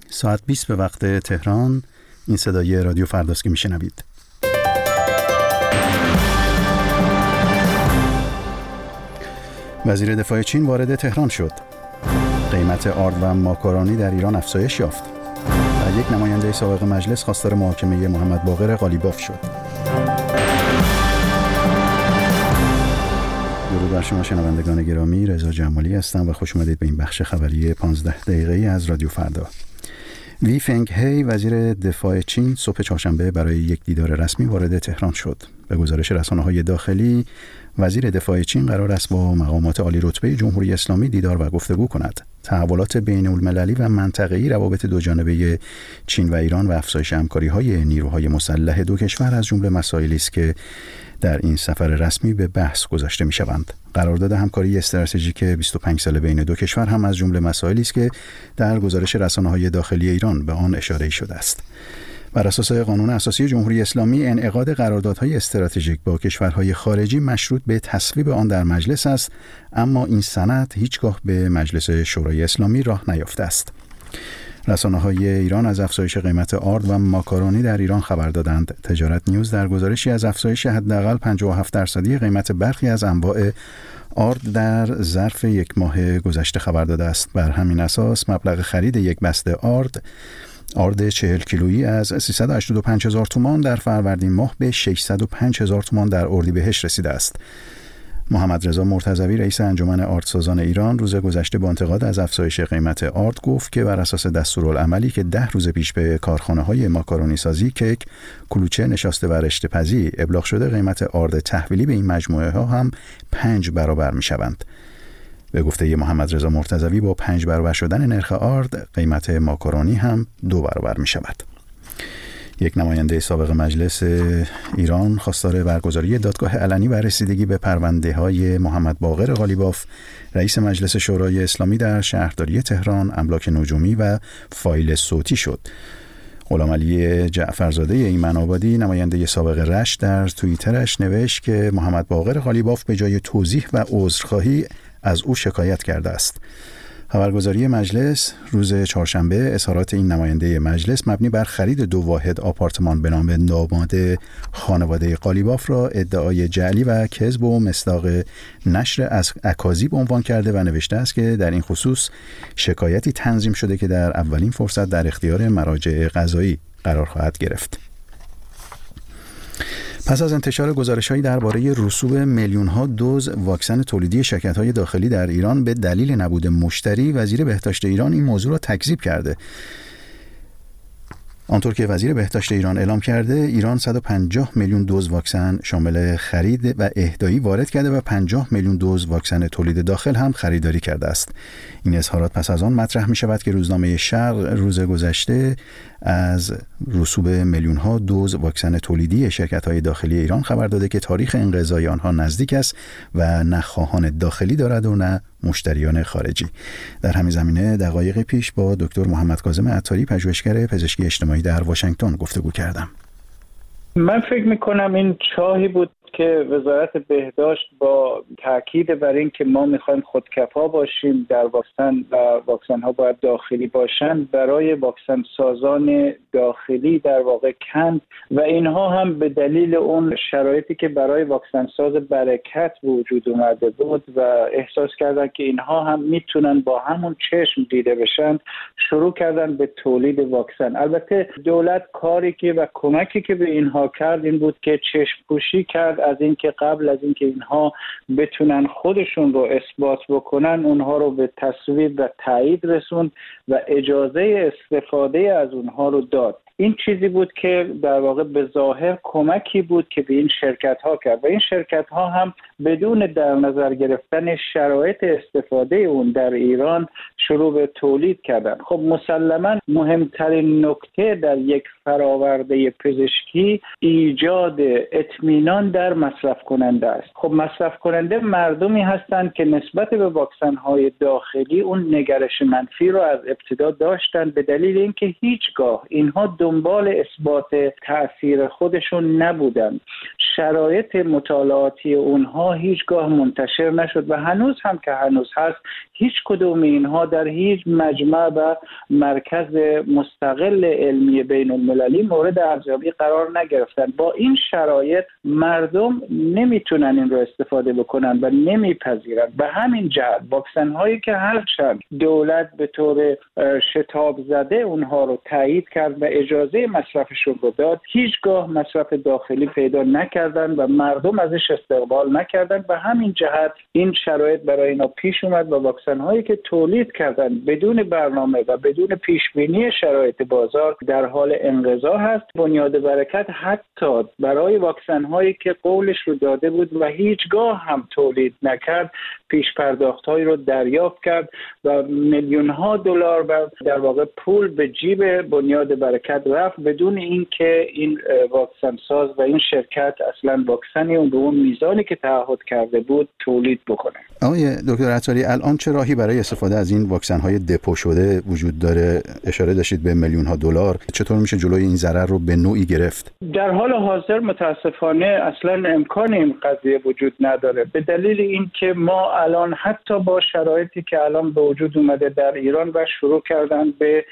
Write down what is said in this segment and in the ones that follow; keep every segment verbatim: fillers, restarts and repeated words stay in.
ساعت بیست به وقت تهران. این صدای رادیو فرداست که میشنوید. وزیر دفاع چین وارد تهران شد. قیمت آرد و ماکارونی در ایران افزایش یافت. و یک نماینده سابق مجلس خواستار محاکمه محمد باقر قالیباف شد. درود بر شما شنوندگان گرامی، رضا جمالی هستم و خوش اومدید به این بخش خبری پانزده دقیقه‌ای از رادیو فردا. وی فنگ هی وزیر دفاع چین صبح چهارشنبه برای یک دیدار رسمی وارد تهران شد. به گزارش رسانه‌های داخلی، وزیر دفاع چین قرار است با مقامات عالی رتبه جمهوری اسلامی دیدار و گفتگو کند. تحولات بین‌المللی و منطقه‌ای روابط دوجانبه چین و ایران و افزایش همکاری‌های نیروهای مسلح دو کشور از جمله مسائلی است که در این سفر رسمی به بحث گذاشته می‌شوند. قرارداد همکاری استراتژیک بیست و پنج ساله بین دو کشور هم از جمله مسائلی است که در گزارش رسانه‌های داخلی ایران به آن اشاره شده است. بر اساس قانون اساسی جمهوری اسلامی، انعقاد قراردادهای استراتژیک با کشورهای خارجی مشروط به تصویب آن در مجلس است، اما این سند هیچگاه به مجلس شورای اسلامی راه نیافته است. رسانه‌های ایران از افزایش قیمت آرد و ماکارونی در ایران خبر دادند. تجارت نیوز در گزارشی از افزایش حداقل پنجاه و هفت درصدی قیمت برخی از انواع آرد در ظرف یک ماه گذشته خبر داده است. بر همین اساس مبلغ خرید یک بسته آرد آرد چهل کیلویی از سیصد و هشتاد و پنج هزار تومان در فروردین ماه به ششصد و پنج هزار تومان در اردیبهشت رسیده است. محمد رضا مرتضوی رئیس انجمن آردسازان ایران روز گذشته با انتقاد از افزایش قیمت آرد گفت که بر اساس دستورالعملی که ده روز پیش به کارخانه‌های ماکارونی سازی، کیک، کلوچه، نشاسته و رشته‌پزی ابلاغ شده، قیمت آرد تحویلی به این مجموعه ها هم پنج برابر می‌شوند. به گفته محمد رضا مرتضوی با پنج برابر شدن نرخ آرد، قیمت ماکارونی هم دو برابر می‌شود. یک نماینده سابق مجلس ایران خواستار برگزاری دادگاه علنی و رسیدگی به پرونده‌های محمد باقر قالیباف، رئیس مجلس شورای اسلامی در شهرداری تهران، املاک نجومی و فایل صوتی شد. غلامعلی جعفرزاده ایمن‌آبادی، نماینده سابق رشت، در توییترش نوشت که محمد باقر قالیباف به جای توضیح و عذرخواهی از او شکایت کرده است. خبرگزاری مجلس روز چهارشنبه اظهارات این نماینده مجلس مبنی بر خرید دو واحد آپارتمان به نام داماد خانواده قالیباف را ادعای جعلی و کذب و مصداق نشر از اکاذیب عنوان کرده و نوشته است که در این خصوص شکایتی تنظیم شده که در اولین فرصت در اختیار مراجع قضایی قرار خواهد گرفت. پس از انتشار گزارش‌هایی درباره رسوب میلیون‌ها دوز واکسن تولیدی شرکت‌های داخلی در ایران به دلیل نبود مشتری، وزیر بهداشت ایران این موضوع را تکذیب کرده. آنطور که وزیر بهداشت ایران اعلام کرده، ایران صد و پنجاه میلیون دوز واکسن شامل خرید و اهدایی وارد کرده و پنجاه میلیون دوز واکسن تولید داخل هم خریداری کرده است. این اظهارات پس از آن مطرح می شود که روزنامه شرق روز گذشته از رسوب میلیون ها دوز واکسن تولیدی شرکت های داخلی ایران خبر داده که تاریخ انقضای آنها نزدیک است و نه خواهان داخلی دارد و نه مشتریان خارجی. در همین زمینه دقایق پیش با دکتر محمد کاظم عطاری، پژوهشگر پزشکی اجتماعی در واشنگتن گفتگو کردم. من فکر میکنم این چاهی بود که وزارت بهداشت با تاکید بر این که ما میخوایم خودکفا باشیم در واکسن و واکسن ها باید داخلی باشن، برای واکسن سازان داخلی در واقع کند و اینها هم به دلیل اون شرایطی که برای واکسن ساز برکت وجود اومده بود و احساس کردن که اینها هم میتونن با همون چشم دیده بشن، شروع کردن به تولید واکسن. البته دولت کاری که و کمکی که به اینها کرد این بود که چشم پوشی کرد از اینکه قبل از اینکه اینها بتونن خودشون رو اثبات بکنن، اونها رو به تصویب و تایید رسوند و اجازه استفاده از اونها رو داد. این چیزی بود که در واقع به ظاهر کمکی بود که به این شرکت ها کرد و این شرکت ها هم بدون در نظر گرفتن شرایط استفاده اون در ایران شروع به تولید کردن. خب مسلماً مهمترین نکته در یک فراورده پزشکی ایجاد اطمینان در مصرف کننده است. خب مصرف کننده مردمی هستند که نسبت به واکسن های داخلی اون نگرش منفی رو از ابتدا داشتن به دلیل اینکه هیچگاه اینها دو دنبال اثبات تأثیر خودشون نبودن. شرایط مطالعاتی اونها هیچگاه منتشر نشد و هنوز هم که هنوز هست هیچ کدوم اینها در هیچ مجمع و مرکز مستقل علمی بین المللی مورد ارزیابی قرار نگرفتن. با این شرایط مردم نمیتونن این رو استفاده بکنن و نمیپذیرن. به همین جهت واکسن هایی که هرچند دولت به طور شتاب زده اونها رو تایید کرد و اجازه مصرفشون رو داد، هیچگاه مصرف داخلی پیدا نکردن و مردم ازش استقبال نکردن. به همین جهت این شرایط برای اینا پیش اومد و واکسن هایی که تولید کردن بدون برنامه و بدون پیش بینی شرایط بازار در حال انقضا هست. بنیاد برکت حتی برای واکسن هایی که قولش رو داده بود و هیچگاه هم تولید نکرد پیش پرداخت هایی رو دریافت کرد و میلیون ها دلار و در واقع پول به جیب بنیاد برکت رفت بدون اینکه این واکسن ساز و این شرکت اصلا واکسنی اون به اون میزانی که تعهد کرده بود تولید بکنه. آقای دکتر عطاری، الان چه راهی برای استفاده از این واکسن های دپو شده وجود داره؟ اشاره داشتید به میلیون ها دلار. چطور میشه جلوی این ضرر رو به نوعی گرفت؟ در حال حاضر متاسفانه اصلا امکان این قضیه وجود نداره، به دلیل اینکه ما الان حتی با شرایطی که الان به وجود اومده در ایران و شروع کردن به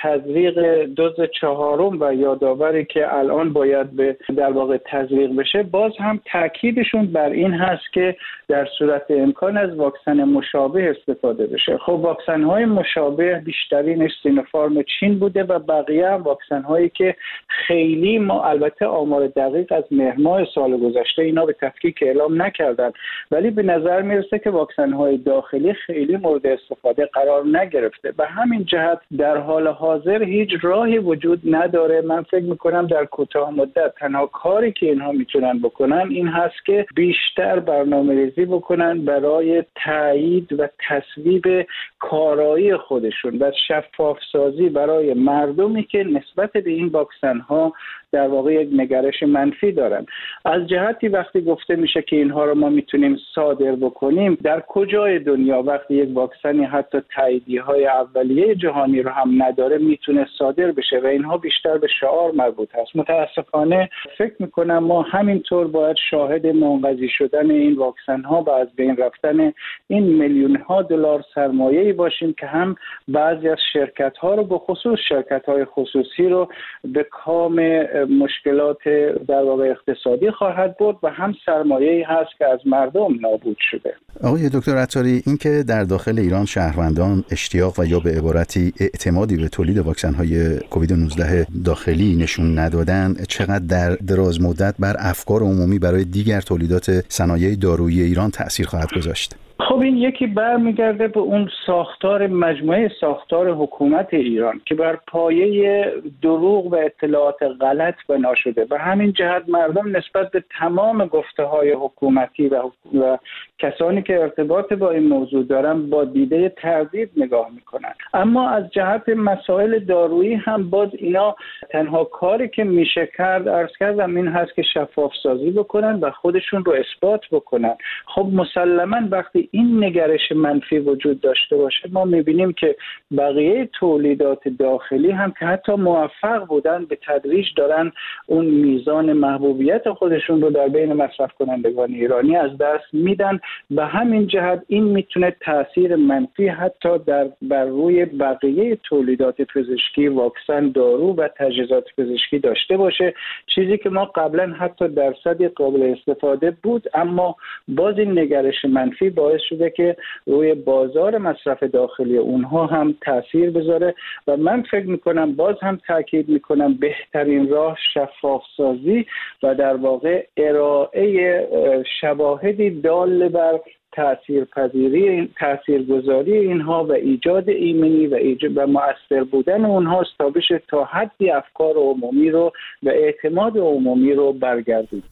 تزریق دوز چهارم و یادآوری که الان باید به در واقع تزریق بشه، باز هم تاکیدشون بر این هست که در صورت امکان از واکسن مشابه استفاده بشه. خب واکسن های مشابه بیشترینش سینوفارم چین بوده و بقیه هم واکسن هایی که خیلی ما البته آمار دقیق از مهر ماه سال گذشته اینا به تفکیک اعلام نکردن، ولی به نظر میرسه که واکسن های داخلی خیلی مورد استفاده قرار نگرفته. به همین جهت در حال حاضر هیچ راهی وجود نداره. من فکر میکنم در کوتاه مدت تنها کاری که اینها میتونن بکنن این هست که بیشتر برنامه‌ریزی بکنن برای تایید و تصویب کارایی خودشون و شفاف سازی برای مردمی که نسبت به این واکسن ها در واقع یک نگرش منفی دارن. از جهتی وقتی گفته میشه که اینها رو ما میتونیم صادر بکنیم، در کجای دنیا وقتی یک واکسنی حتی تاییدیه های اولیه جهانی رو هم نداره میتونه صادر بشه و اینها بیشتر به شعار مربوط هست. متاسفانه فکر میکنم ما همینطور باید شاهد منقضی شدن این واکسن ها و از بین رفتن این میلیون ها دلار سرمایه‌ای باشیم که هم بعضی از شرکت ها رو به خصوص شرکت های خصوصی رو به کام مشکلات در واقع اقتصادی خواهد برد و هم سرمایه‌ای هست که از مردم نابود شده. آقای دکتر عطاری، این که در داخل ایران شهروندان اشتیاق و یا به عبارتی اعتمادی به تولید واکسن‌های کووید نوزده داخلی نشون ندادن، چقدر در دراز مدت بر افکار عمومی برای دیگر تولیدات صنایع دارویی ایران تأثیر خواهد گذاشت؟ خب این یکی برمیگرده به اون ساختار مجموعه ساختار حکومت ایران که بر پایه دروغ و اطلاعات غلط بنا شده و همین جهت مردم نسبت به تمام گفته‌های حکومتی و, و کسانی که ارتباط با این موضوع دارن با دیده تردید نگاه میکنن. اما از جهت مسائل دارویی هم باز اینا تنها کاری که میشه کرد عرض کردم این هست که شفاف سازی بکنن و خودشون رو اثبات بکنن. خب مسلماً وقتی این نگرش منفی وجود داشته باشه ما میبینیم که بقیه تولیدات داخلی هم که حتی موفق بودن به تدریج دارن اون میزان محبوبیت خودشون رو در بین مصرف کنندگان ایرانی از دست میدن. به همین جهت این میتونه تاثیر منفی حتی در بر روی بقیه تولیدات پزشکی، واکسن، دارو و تجهیزات پزشکی داشته باشه، چیزی که ما قبلا حتی درصدی قابل استفاده بود اما باز این نگرش منفی باعث شده که روی بازار مصرف داخلی اونها هم تاثیر بذاره و من فکر میکنم باز هم تاکید میکنم بهترین راه شفاف سازی و در واقع ارائه شواهدی دال بر تاثیرپذیری تاثیرگذاری اینها و ایجاد ایمنی و ایجاد و مؤثر بودن اونها تا بشه تا حدی افکار عمومی رو و اعتماد عمومی رو برگردید.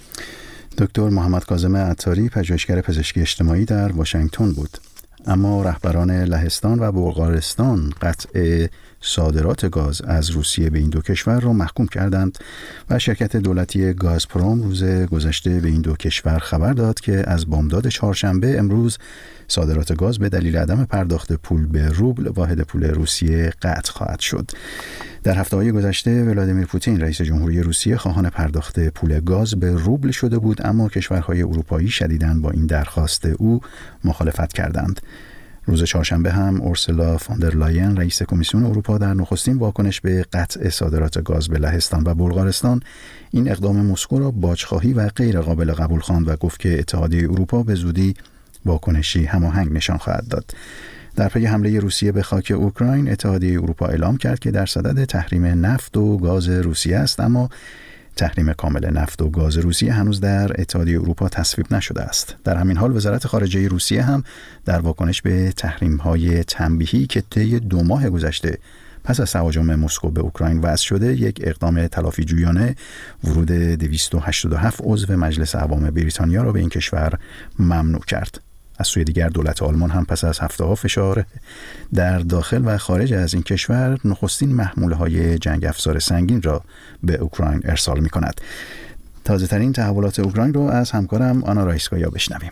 دکتر محمد کاظم عطاری، پژوهشگر پزشکی اجتماعی در واشنگتن بود. اما رهبران لهستان و بلغارستان قطع صادرات گاز از روسیه به این دو کشور را محکوم کردند و شرکت دولتی گازپروم روز گذشته به این دو کشور خبر داد که از بامداد چهارشنبه امروز صادرات گاز به دلیل عدم پرداخت پول به روبل واحد پول روسیه قطع خواهد شد. در هفته‌های گذشته ولادیمیر پوتین رئیس جمهوری روسیه خواهان پرداخت پول گاز به روبل شده بود، اما کشورهای اروپایی شدیداً با این درخواست او مخالفت کردند. روز چهارشنبه هم اورسولا فوندر لاین رئیس کمیسیون اروپا در نخستین واکنش به قطع صادرات گاز به لهستان و بلغارستان این اقدام مسکو را باجخواهی و غیر قابل قبول خواند و گفت که اتحادیه اروپا به زودی واکنشی هماهنگ نشان خواهد داد. در پی حمله روسیه به خاک اوکراین، اتحادیه اروپا اعلام کرد که در صدد تحریم نفت و گاز روسیه است، اما تحریم کامل نفت و گاز روسیه هنوز در اتحادیه اروپا تصویب نشده است. در همین حال وزارت خارجه روسیه هم در واکنش به تحریم‌های تنبیهی که طی دو ماه گذشته پس از تهاجم مسکو به اوکراین وضع شده، یک اقدام تلافی جویانه ورود دویست و هشتاد و هفت عضو مجلس اعوام بریتانیا را به این کشور ممنوع کرد. از سوی دیگر دولت آلمان هم پس از هفته‌ها فشار در داخل و خارج از این کشور نخستین محموله‌های جنگ افزار سنگین را به اوکراین ارسال می‌کند. تازه‌ترین تحولات اوکراین رو از همکارم آنا رایسکایا بشنویم.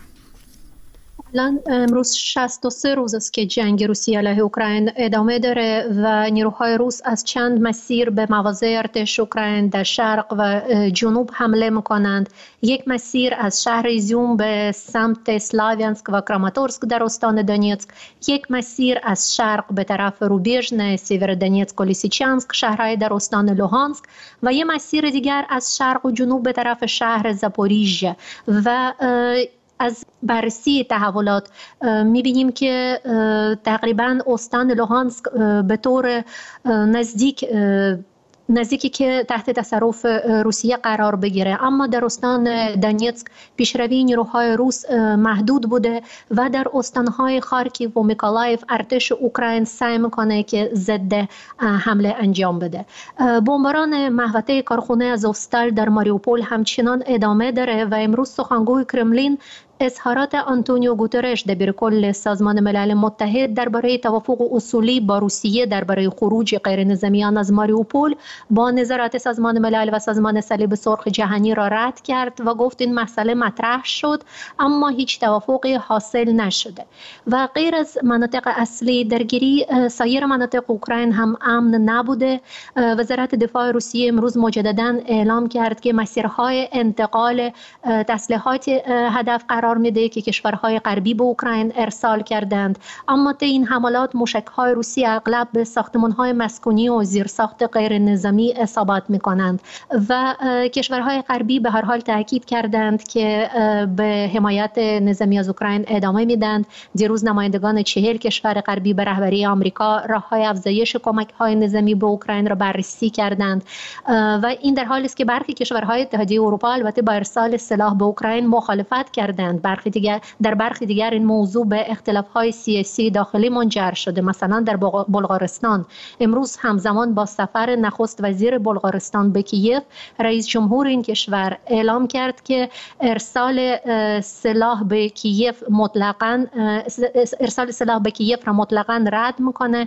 الان امروز شصت و سه روز است که جنگ روسیه علیه اوکراین ادامه داره و نیروهای روس از چند مسیر به مواضع ارتش اوکراین در شرق و جنوب حمله میکنند. یک مسیر از شهر ایزیوم به سمت سلاویانسک و کراماتورسک در استان دونیتسک، یک مسیر از شرق به طرف روبیژن، سیور دونیتسک و لیسیچانسک، شهرهای در استان لوهانسک، و یک مسیر دیگر از شرق و جنوب به طرف شهر زاپوریژه. و از بررسی تحولات می‌بینیم که تقریباً استان لوهانسک به طور نزدیک نزدیکی که تحت تصرف روسیه قرار بگیره، اما در استان دونیتسک پیشروی نیروهای روس محدود بوده و در استانهای خارکیو و میکولایف ارتش اوکراین سعی میکنه که ضد حمله انجام بده. بمباران محوطه کارخانه آزوفستال در ماریوپول همچنان ادامه داره و امروز سخنگوی کرملین اظهارات آنتونیو گوترش دبیرکل سازمان ملل متحد درباره توافق اصولی با روسیه درباره خروج غیرنظامیان از ماریوپول با نظارت سازمان ملل و سازمان صلیب سرخ جهانی را رد کرد و گفت این مسئله مطرح شد اما هیچ توافقی حاصل نشده. و غیر از مناطق اصلی درگیری سایر مناطق اوکراین هم امن نبوده. وزارت دفاع روسیه امروز مجددا اعلام کرد که مسیرهای انتقال تسلیحات هدف قرار میده که کشورهای غربی به اوکراین ارسال کردند، اما طی این حملات موشک‌های روسی اغلب به ساختمان‌های مسکونی و زیرساخت غیر نظامی اصابت می‌کنند و کشورهای غربی به هر حال تاکید کردند که به حمایت نظامی از اوکراین ادامه میدند. دیروز نمایندگان چهل کشور غربی به رهبری آمریکا راه‌های افزایش کمک‌های نظامی به اوکراین را بررسی کردند و این در حالی است که برخی کشورهای اتحادیه اروپا البته با ارسال سلاح به اوکراین مخالفت کردند. برخی دیگر در برخی دیگر این موضوع به اختلاف‌های سیاسی داخلی منجر شده. مثلا در بلغارستان امروز همزمان با سفر نخست وزیر بلغارستان به کیف، رئیس جمهور این کشور اعلام کرد که ارسال سلاح به کیف مطلقاً ارسال سلاح به کیف را مطلقاً رد میکنه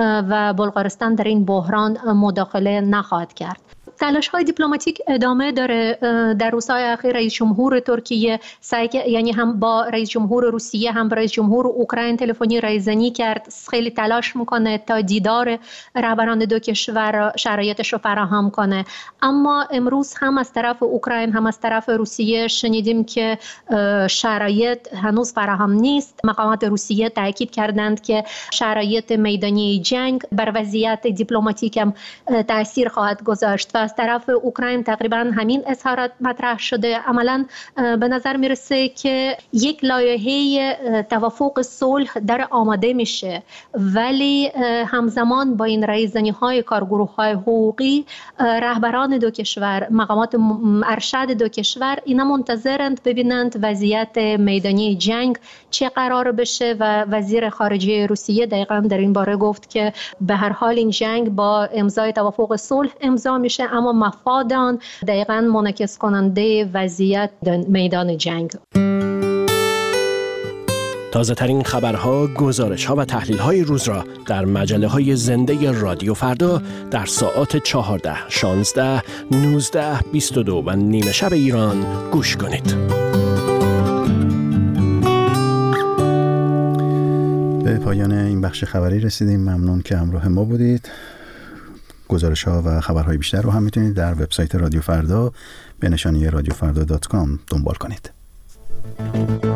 و بلغارستان در این بحران مداخله نخواهد کرد. تلاش‌های دیپلماتیک ادامه داره. در روزهای اخیر رئیس جمهور ترکیه سعی یعنی هم با رئیس جمهور روسیه هم با رئیس جمهور اوکراین تلفنی رایزنی کرد، خیلی تلاش میکنه تا دیدار رهبران دو کشور شرایطش رو فراهم کنه، اما امروز هم از طرف اوکراین هم از طرف روسیه شنیدیم که شرایط هنوز فراهم نیست. مقامات روسیه تاکید کردند که شرایط میدانی جنگ بر وضعیت دیپلماتیک هم تاثیر خواهد گذاشت و از طرف اوکراین تقریبا همین اظهارات مطرح شده. عملا به نظر میرسه که یک لایحه توافق صلح در آماده میشه، ولی همزمان با این رایزنی‌های کارگروه‌های حقوقی رهبران دو کشور، مقامات ارشد دو کشور اینا منتظرند ببینند وضعیت میدانی جنگ چه قرار بشه و وزیر خارجه روسیه دقیقاً در این باره گفت که به هر حال این جنگ با امضای توافق صلح امضا میشه، اما مفاد آن دقیقاً منعکس کننده وضعیت میدان جنگ. تازه ترین خبرها، گزارش‌ها و تحلیل‌های روز را در مجله‌های زنده رادیو فردا در ساعات چهارده، شانزده، نوزده، بیست و دو و نیمه شب ایران گوش کنید. به پایان این بخش خبری رسیدیم. ممنون که همراه ما بودید. گزارش ها و خبرهای بیشتر رو هم میتونید در وبسایت رادیو فردا به نشانی رادیو فردا دات کام دنبال کنید.